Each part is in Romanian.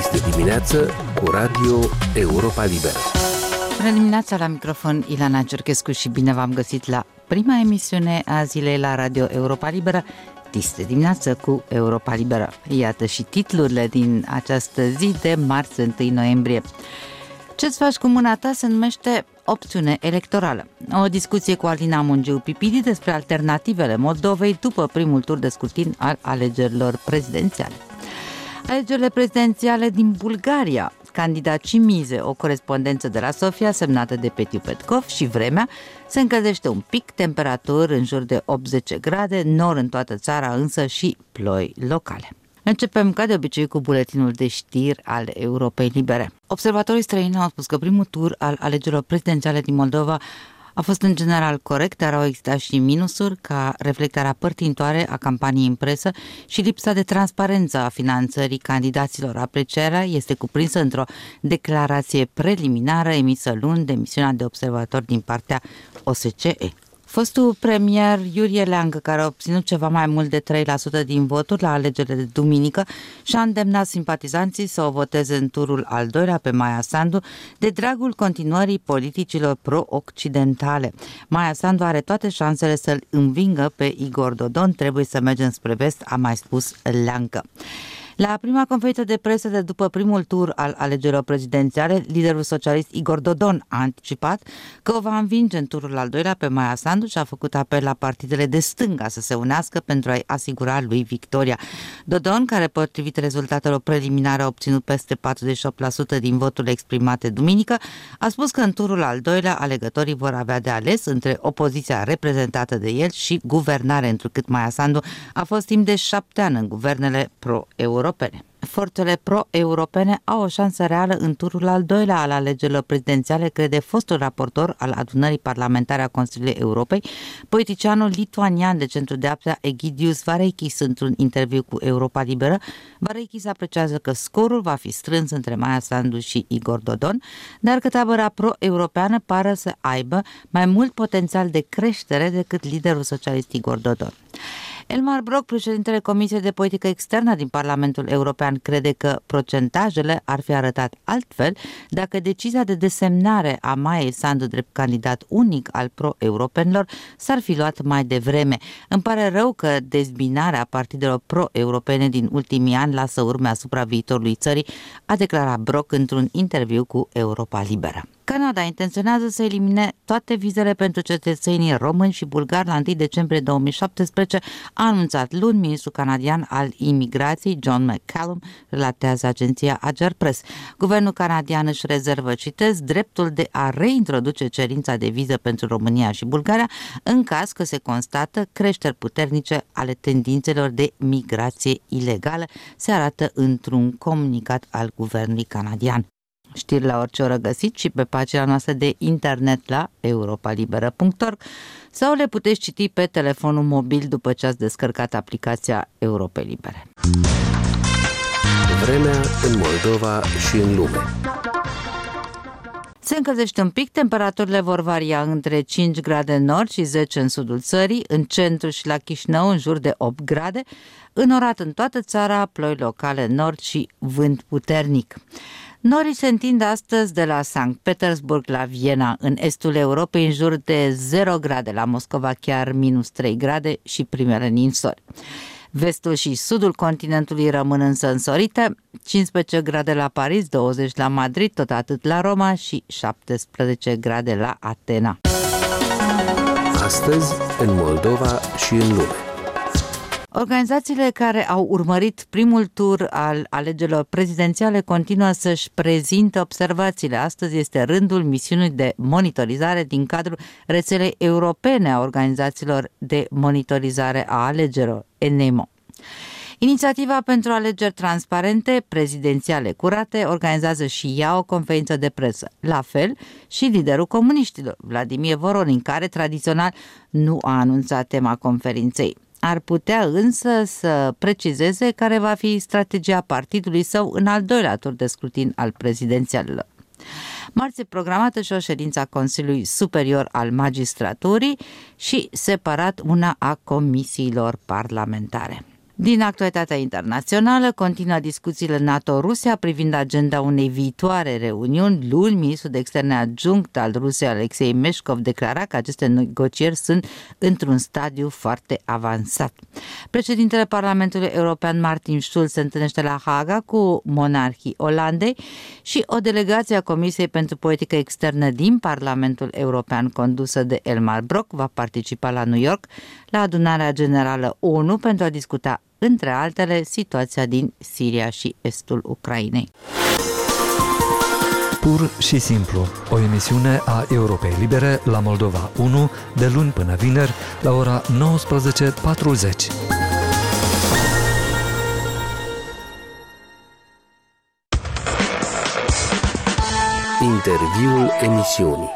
Este dimineață cu Radio Europa Liberă. Bună dimineața, la microfon Ilana Ciurchescu și bine v-am găsit la prima emisiune a zilei la Radio Europa Liberă. Este dimineață cu Europa Liberă. Iată și titlurile din această zi de marți 1 noiembrie. Ce-ți faci cu mâna ta se numește opțiune electorală. O discuție cu Alina Mungiu-Pipidi despre alternativele Moldovei după primul tur de scrutin al alegerilor prezidențiale. Alegerile prezidențiale din Bulgaria. Candidat Cimize, o corespondență de la Sofia semnată de Petiu Petkov și vremea, se încălzește un pic, temperaturi în jur de 80 grade, nor în toată țara, însă și ploi locale. Începem ca de obicei cu buletinul de știri al Europei Libere. Observatorii străini au spus că primul tur al alegerilor prezidențiale din Moldova a fost în general corect, dar au existat și minusuri ca reflectarea părtinitoare a campaniei în presă și lipsa de transparență a finanțării candidaților. Aprecierea este cuprinsă într-o declarație preliminară emisă luni de misiunea de observatori din partea OSCE. Fostul premier Iurie Leancă, care a obținut ceva mai mult de 3% din voturi la alegerile de duminică, și-a îndemnat simpatizanții să o voteze în turul al doilea pe Maia Sandu, de dragul continuării politicilor pro-occidentale. Maia Sandu are toate șansele să-l învingă pe Igor Dodon, trebuie să mergem spre vest, a mai spus Leancă. La prima conferință de presă de după primul tur al alegerilor prezidențiale, liderul socialist Igor Dodon a anticipat că o va învinge în turul al doilea pe Maia Sandu și a făcut apel la partidele de stânga să se unească pentru a-i asigura lui victoria. Dodon, care potrivit rezultatelor preliminare a obținut peste 48% din voturile exprimate duminică, a spus că în turul al doilea alegătorii vor avea de ales între opoziția reprezentată de el și guvernare, întrucât Maia Sandu a fost timp de 7 ani în guvernele pro-europene. Forțele pro-europene au o șansă reală în turul al doilea al alegerilor prezidențiale, crede fostul raportor al adunării parlamentare a Consiliului Europei, politicianul lituanian de centru-dreapta Egidius Vareikis, într-un interviu cu Europa Liberă. Vareikis apreciază că scorul va fi strâns între Maia Sandu și Igor Dodon, dar că tabăra pro-europeană pare să aibă mai mult potențial de creștere decât liderul socialist Igor Dodon. Elmar Brok, președintele Comisiei de Politică Externă din Parlamentul European, crede că procentajele ar fi arătat altfel dacă decizia de desemnare a Maiei Sandu drept candidat unic al pro-europenilor s-ar fi luat mai devreme. Îmi pare rău că dezbinarea partidelor pro-europene din ultimii ani lasă urme asupra viitorului țării, a declarat Brok într-un interviu cu Europa Liberă. Canada intenționează să elimine toate vizele pentru cetățenii români și bulgari la 1 decembrie 2017, a anunțat luni ministrul canadian al imigrației John McCallum, relatează agenția Ager Press. Guvernul canadian își rezervă, citez, dreptul de a reintroduce cerința de viză pentru România și Bulgaria în caz că se constată creșteri puternice ale tendințelor de migrație ilegală, se arată într-un comunicat al guvernului canadian. Știri la orice oră găsiți și pe pagina noastră de internet la europalibera.org sau le puteți citi pe telefonul mobil după ce ați descărcat aplicația Europei Libere. Vremea în Moldova și în lume. Se încălzește un pic, temperaturile vor varia între 5 grade în nord și 10 în sudul țării, în centru și la Chișinău în jur de 8 grade, înorat în toată țara, ploi locale în nord și vânt puternic. Norii se întind astăzi de la Sankt Petersburg la Viena, în estul Europei în jur de 0 grade, la Moscova chiar minus 3 grade și primele ninsori. Vestul și sudul continentului rămân însă însorite, 15 grade la Paris, 20 la Madrid, tot atât la Roma și 17 grade la Atena. Astăzi, în Moldova și în lume. Organizațiile care au urmărit primul tur al alegerilor prezidențiale continuă să-și prezinte observațiile. Astăzi este rândul misiunii de monitorizare din cadrul rețelei europene a organizațiilor de monitorizare a alegerilor, ENEMO. Inițiativa pentru alegeri transparente, prezidențiale curate, organizează și ea o conferință de presă. La fel și liderul comuniștilor, Vladimir Voronin, care tradițional nu a anunțat tema conferinței. Ar putea însă să precizeze care va fi strategia partidului său în al doilea tur de scrutin al prezidențialelor. Marți e programată și o ședință a Consiliului Superior al Magistraturii și separat una a comisiilor parlamentare. Din actualitatea internațională, continuă discuțiile NATO-Rusia privind agenda unei viitoare reuniuni. Luni, ministrul de externe adjunct al Rusiei, Alexei Meshkov, declara că aceste negocieri sunt într-un stadiu foarte avansat. Președintele Parlamentului European, Martin Schulz, se întâlnește la Haga cu monarhii Olandei și o delegație a Comisiei pentru Politică Externă din Parlamentul European, condusă de Elmar Brok, va participa la New York la adunarea generală ONU pentru a discuta, între altele, situația din Siria și estul Ucrainei. Pur și simplu, o emisiune a Europei Libere la Moldova 1, de luni până vineri, la ora 19:40. Interviul emisiunii.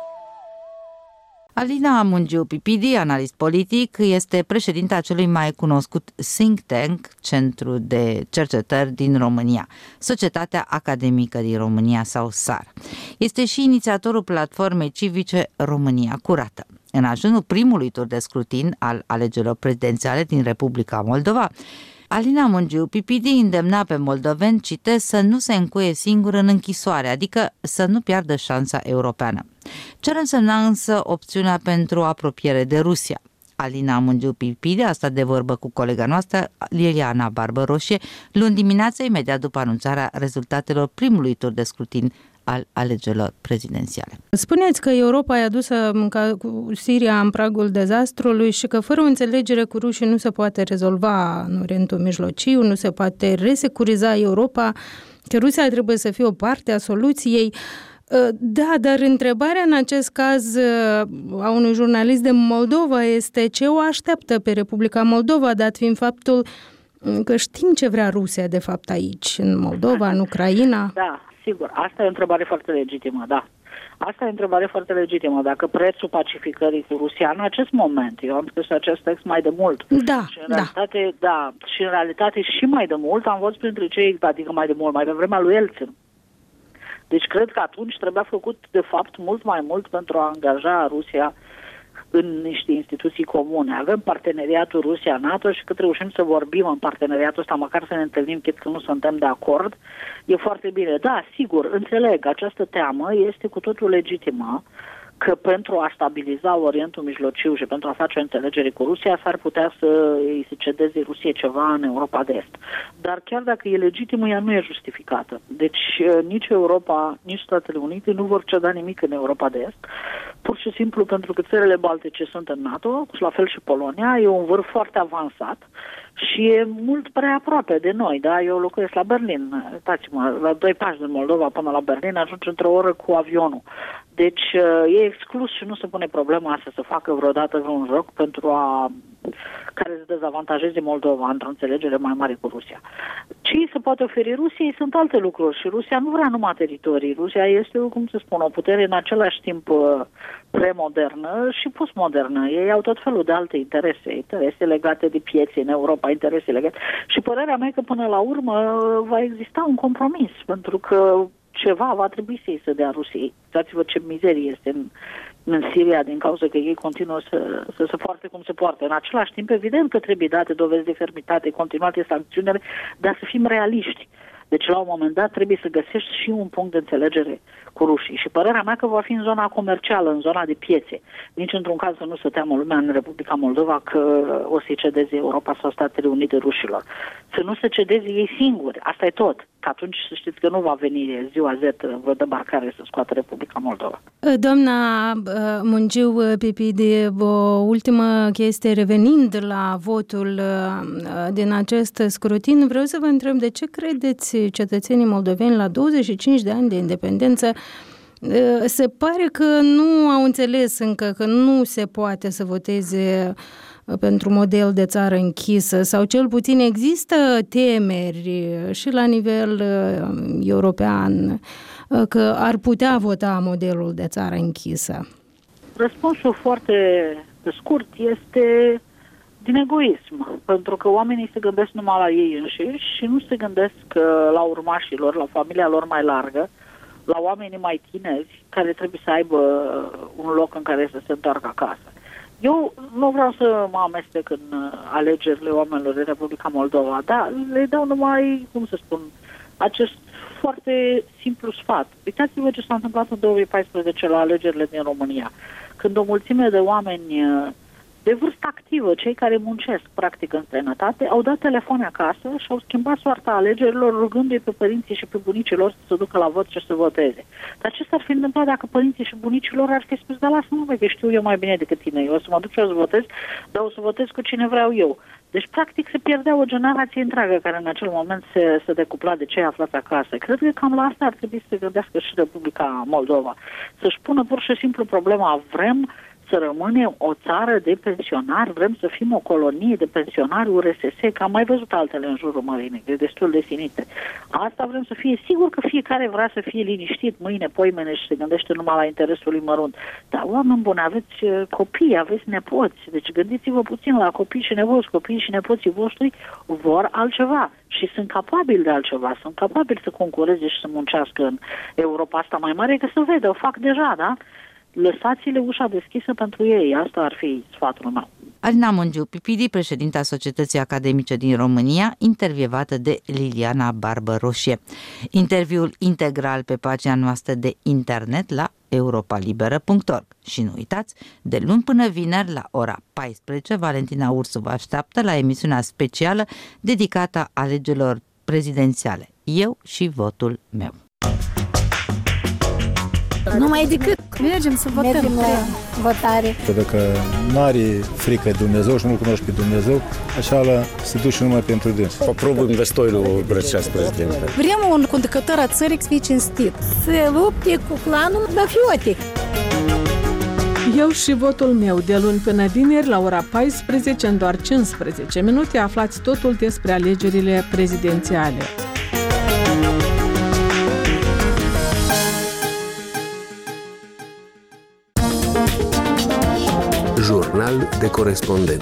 Alina Mungiu Pipidi, analist politic, este președinta celui mai cunoscut think tank, Centru de Cercetări din România, Societatea Academică din România sau SAR. Este și inițiatorul platformei civice România Curată. În ajunul primului tur de scrutin al alegerilor prezidențiale din Republica Moldova, Alina Mungiu Pipidi îndemna pe moldoveni, citez, să nu se încuie singur în închisoare, adică să nu piardă șansa europeană. Ce ar însemna însă opțiunea pentru apropiere de Rusia? Alina Mungiu Pipidi a stat de vorbă cu colega noastră, Liliana Barbăroșie, luni dimineața, imediat după anunțarea rezultatelor primului tur de scrutin al alegerilor prezidențiale. Spuneți că Europa e adusă cu Siria în pragul dezastrului și că fără o înțelegere cu rușii nu se poate rezolva în Orientul Mijlociu, nu se poate resecuriza Europa, că Rusia trebuie să fie o parte a soluției. Da, dar întrebarea în acest caz a unui jurnalist de Moldova este ce o așteaptă pe Republica Moldova, dat fiind faptul că știm ce vrea Rusia de fapt aici, în Moldova, în Ucraina. Da, sigur, asta e o întrebare foarte legitimă, da. Asta e o întrebare foarte legitimă. Dacă prețul pacificării cu Rusia în acest moment, eu am scris acest text mai de mult. Da, și în realitate, da, și în realitate și mai de mult am fost printre cei, adică mai de mult, mai pe vremea lui Elțin. Deci cred că atunci trebuia făcut, de fapt, mult mai mult pentru a angaja Rusia în niște instituții comune. Avem parteneriatul Rusia-NATO și cât reușim să vorbim în parteneriatul ăsta, măcar să ne întâlnim, chit că nu suntem de acord, e foarte bine. Da, sigur, înțeleg, această teamă este cu totul legitimă, că pentru a stabiliza Orientul Mijlociu și pentru a face o înțelegere cu Rusia s-ar putea să îi se cedeze Rusiei ceva în Europa de Est. Dar chiar dacă e legitimă, ea nu e justificată. Deci nici Europa, nici Statele Unite nu vor ceda nimic în Europa de Est, pur și simplu pentru că țările baltice sunt în NATO, și la fel și Polonia, e un vârf foarte avansat și e mult prea aproape de noi, da? Eu locuiesc la Berlin, uitați-mă, la 2 pași din Moldova până la Berlin ajunge într-o oră cu avionul. Deci e exclus și nu se pune problema să se facă vreodată vreun joc pentru a care să dezavantajeze Moldova într-o înțelegere mai mare cu Rusia. Ce se poate oferi Rusiei sunt alte lucruri și Rusia nu vrea numai teritorii. Rusia este, cum se spune, o putere în același timp premodernă și postmodernă. Ei au tot felul de alte interese legate de piețe în Europa, interese legate. Și părerea mea că până la urmă va exista un compromis, pentru că ceva va trebui să-i se dea Rusiei. Uitați-vă ce mizerie este în Siria din cauza că ei continuă să se poarte cum se poartă. În același timp, evident că trebuie date dovezi de fermitate, continuate sancțiunile, dar să fim realiști. Deci, la un moment dat, trebuie să găsești și un punct de înțelegere cu rușii. Și părerea mea că va fi în zona comercială, în zona de piețe. Nici într-un caz să nu se teamă lumea în Republica Moldova că o să-i cedeze Europa sau Statele Unite rușilor. Să nu se cedeze ei singuri. Asta e tot. Că atunci să știți că nu va veni ziua Z vreo debarcare să scoată Republica Moldova. Doamna Mungiu Pipidi, o ultimă chestie, revenind la votul din acest scrutin, vreau să vă întreb de ce credeți cetățenii moldoveni la 25 de ani de independență se pare că nu au înțeles încă că nu se poate să voteze pentru model de țară închisă sau cel puțin există temeri și la nivel european că ar putea vota modelul de țară închisă? Răspunsul foarte scurt este din egoism, pentru că oamenii se gândesc numai la ei înșiși și nu se gândesc la urmașii lor, la familia lor mai largă, la oamenii mai tineri care trebuie să aibă un loc în care să se întoarcă acasă. Eu nu vreau să mă amestec în alegerile oamenilor din Republica Moldova, dar le dau numai, cum să spun, acest foarte simplu sfat. Uitați-vă ce s-a întâmplat în 2014 la alegerile din România, când o mulțime de oameni de vârstă activă, cei care muncesc practic în străinătate, au dat telefoane acasă și au schimbat soarta alegerilor rugându-i pe părinții și pe bunicii lor să se ducă la vot și să voteze. Dar ce s-ar fi întâmplat dacă părinții și bunicii lor ar fi spus, da, lasă-mă, că știu eu mai bine decât tine, eu o să mă duc și o să votez, dar o să votez cu cine vreau eu. Deci, practic, se pierdea o generație întreagă care în acel moment se decupla de cei aflați acasă. Cred că cam la asta ar trebui să se gândească și Republica Moldova. Să-și pună pur și simplu problema, vrem să rămânem o țară de pensionari, vrem să fim o colonie de pensionari URSS, că am mai văzut altele în jurul Mării Negre, destul de sinite. Asta vrem să fie, sigur că fiecare vrea să fie liniștit mâine, poimene și se gândește numai la interesul lui mărunt. Dar, oameni buni, aveți copii, aveți nepoți, deci gândiți-vă puțin la copii și nepoți. Copiii și nepoții voștri vor altceva și sunt capabili de altceva, sunt capabili să concureze și să muncească în Europa asta mai mare, că se vede, o fac deja, da? Lăsați-le ușa deschisă pentru ei. Asta ar fi sfatul meu. Alina Mungiu Pipidi, președinta Societății Academice din România, intervievată de Liliana Barbăroșie. Interviul integral pe pagina noastră de internet la europalibera.org. Și nu uitați, de luni până vineri la ora 14, Valentina Ursu vă așteaptă la emisiunea specială dedicată alegerilor prezidențiale. Eu și votul meu. Numai decât mergem să votăm. Mergem la votare. Dacă nu are frică de Dumnezeu și nu-L cunoști pe Dumnezeu, așa se duce numai pentru dâns. Aprobăm destoiul Brăceas prezident. Vrem un conducător a țării să fie cinstit. Să lupte cu clanul mafiotic. Eu și votul meu, de luni până vineri la ora 14, în doar 15 minute, aflați totul despre alegerile prezidențiale. Jurnal de corespondent.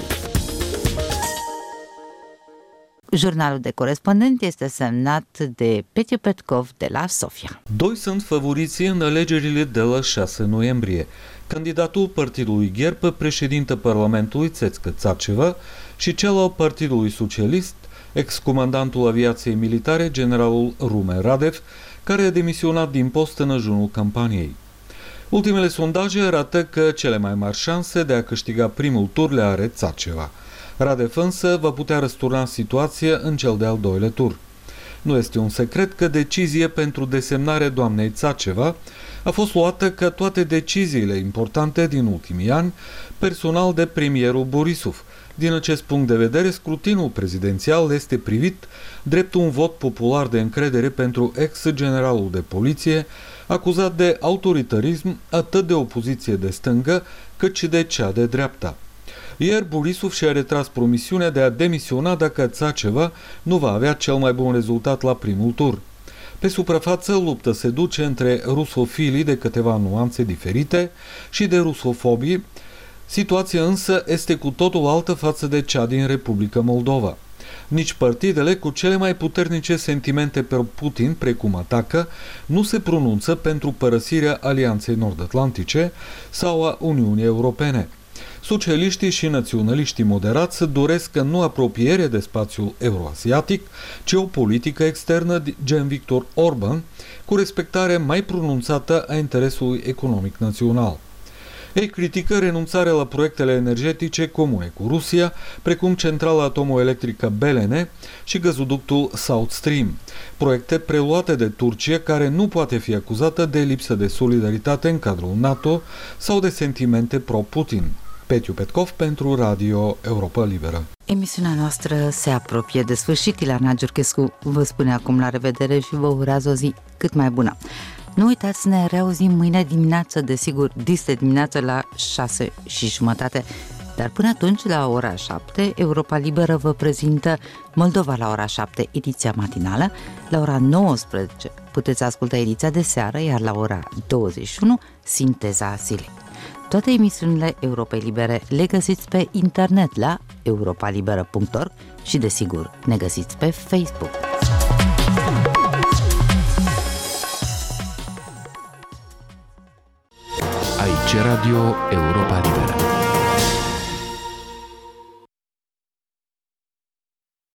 Jurnalul de corespondent este semnat de Petiu Petkov de la Sofia. Doi sunt favoriții în alegerile de la 6 noiembrie. Candidatul partidului Gherpă, președinte Parlamentului Țețcă Țarceva, și cel al Partidului Socialist, ex-comandantul aviației militare, generalul Rumen Radev, care a demisionat din post în ajunul campaniei. Ultimele sondaje arată că cele mai mari șanse de a câștiga primul tur le are Țarceva. Radev însă va putea răsturna situația în cel de-al doilea tur. Nu este un secret că decizie pentru desemnarea doamnei Țarceva a fost luată ca toate deciziile importante din ultimii ani, personal de premierul Borisov. Din acest punct de vedere, scrutinul prezidențial este privit drept un vot popular de încredere pentru ex-generalul de poliție, acuzat de autoritarism atât de opoziție de stângă, cât și de cea de dreapta. Ieri, Borisov și-a retras promisiunea de a demisiona dacă Țarceva nu va avea cel mai bun rezultat la primul tur. Pe suprafață, lupta se duce între rusofilii de câteva nuanțe diferite și de rusofobii. Situația însă este cu totul altă față de cea din Republica Moldova. Nici partidele cu cele mai puternice sentimente pe Putin, precum Atacă, nu se pronunță pentru părăsirea Alianței Nord-Atlantice sau a Uniunii Europene. Socialiștii și naționaliștii moderați doresc nu apropiere de spațiul euroasiatic, ci o politică externă gen Victor Orban, cu respectare mai pronunțată a interesului economic național. Ei critică renunțarea la proiectele energetice comune cu Rusia, precum centrala atomoelectrică Belene și gazoductul South Stream, proiecte preluate de Turcia care nu poate fi acuzată de lipsă de solidaritate în cadrul NATO sau de sentimente pro-Putin. Petiu Petkov pentru Radio Europa Liberă. Emisiunea noastră se apropie de sfârșit. Ileana Giurchescu vă spune acum la revedere și vă urează o zi cât mai bună. Nu uitați să ne reauzim mâine dimineață, desigur, dis de dimineață la 6:30. Dar până atunci, la ora 7, Europa Liberă vă prezintă Moldova la ora 7, ediția matinală. La ora 19 puteți asculta ediția de seară, iar la ora 21, sinteza zilei. Toate emisiunile Europei Libere le găsiți pe internet la europalibera.org și, desigur, ne găsiți pe Facebook. Aici Radio Europa Liberă.